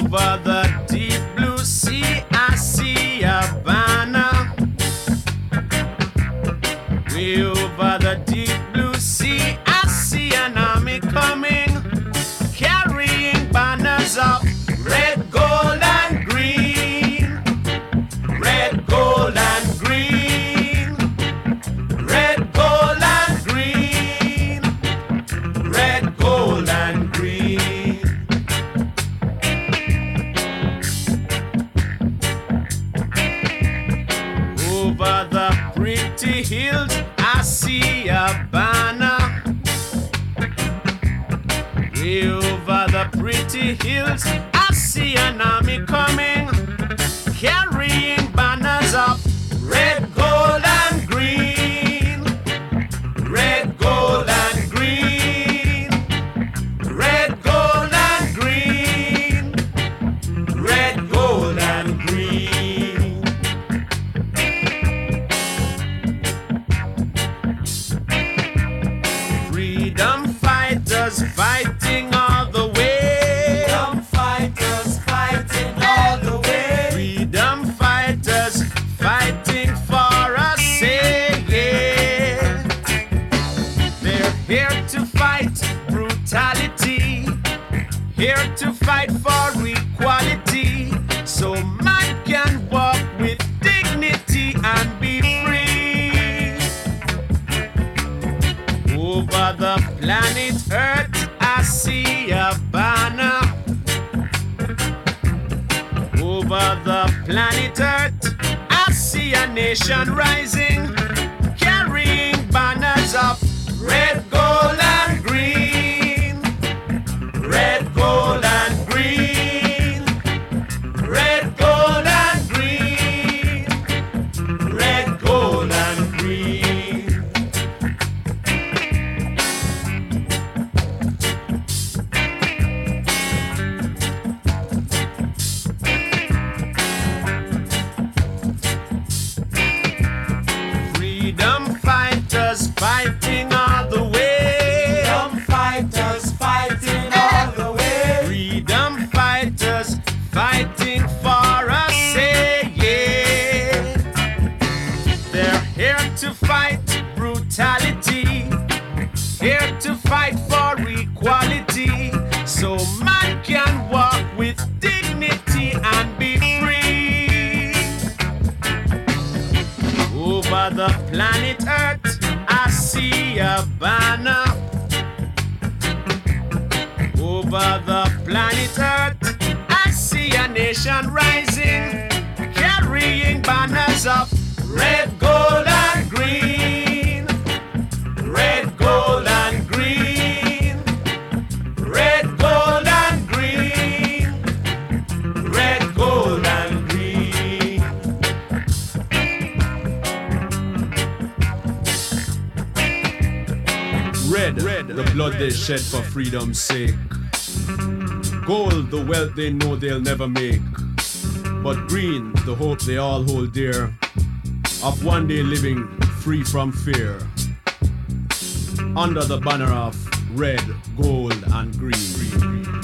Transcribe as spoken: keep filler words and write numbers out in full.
Over the deep blue sea, I see a banner. Way over the deep blue sea, I see an army coming, carrying banners of red, gold, and green. Red, gold, and green. Red, gold, and green. Red, gold, and green. Over the pretty hills, I see a banner. Way over the pretty hills, I see an army coming, carrying banners of red, gold, and green. Red, gold, and green. Red, gold, and green. Red, gold, and green. Freedom fighters fighting all the way. Freedom fighters fighting all the way. Freedom fighters fighting for us, say yeah. They're here to fight brutality, here to fight for equality, so man can walk with dignity and be free. Over the planet Earth, I see a banner. Over the planet Earth, I see a nation rising, carrying banners of red, gold, and green. Red, gold, and green. Red, gold, and green. Red, gold, and green. Freedom fighters fighting all the way. Freedom fighters fighting all the way. Freedom fighters fighting for us, say yeah. They're here to fight brutality, here to fight for equality, so man can walk with dignity and be free. Over the planet Earth, I see a banner. Over the planet Earth, I see a nation rising, carrying banners of red, gold, and green. Red, gold, and green. Red, gold, and green. Red, gold, and green. Red, red, the blood they shed for freedom's sake. Gold, the wealth they know they'll never make. But green, the hope they all hold dear, of one day living free from fear, under the banner of red, gold, and green.